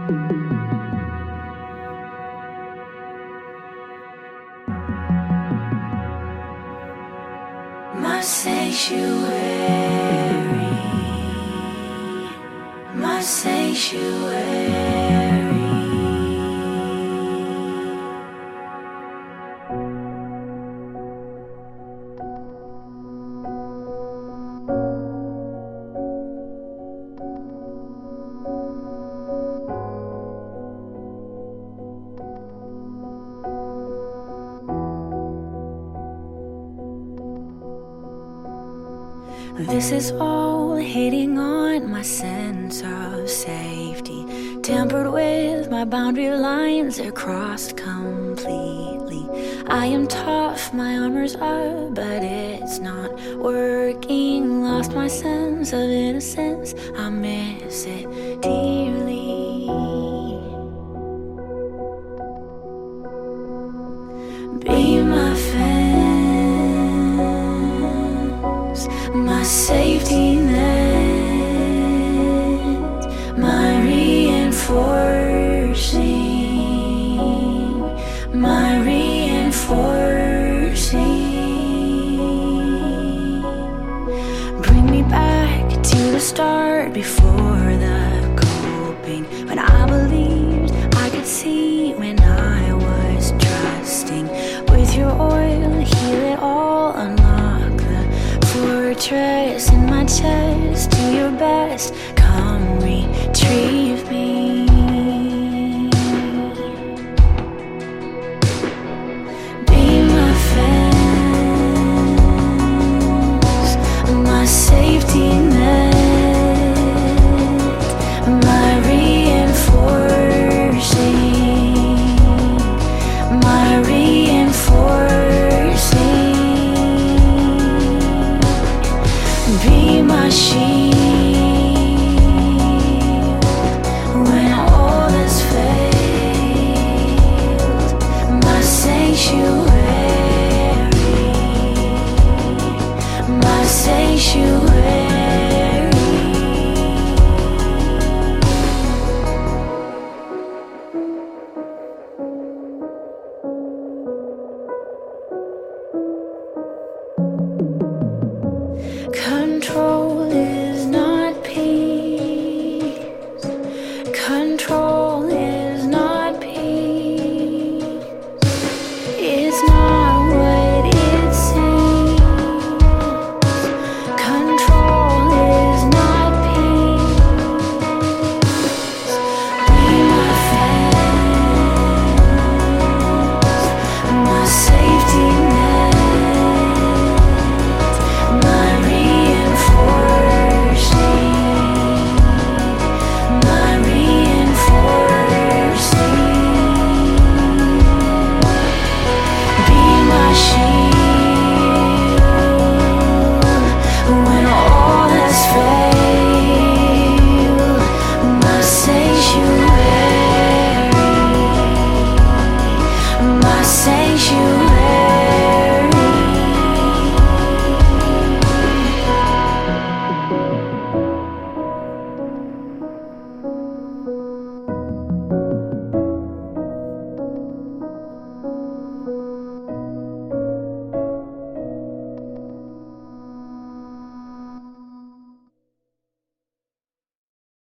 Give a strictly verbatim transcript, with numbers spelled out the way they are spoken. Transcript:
My sanctuary, my sanctuary. This is all hitting on my sense of safety, tampered with my boundary lines, they're crossed completely. I am tough, my armor's up, but it's not working. Lost my sense of innocence, I miss it dearly.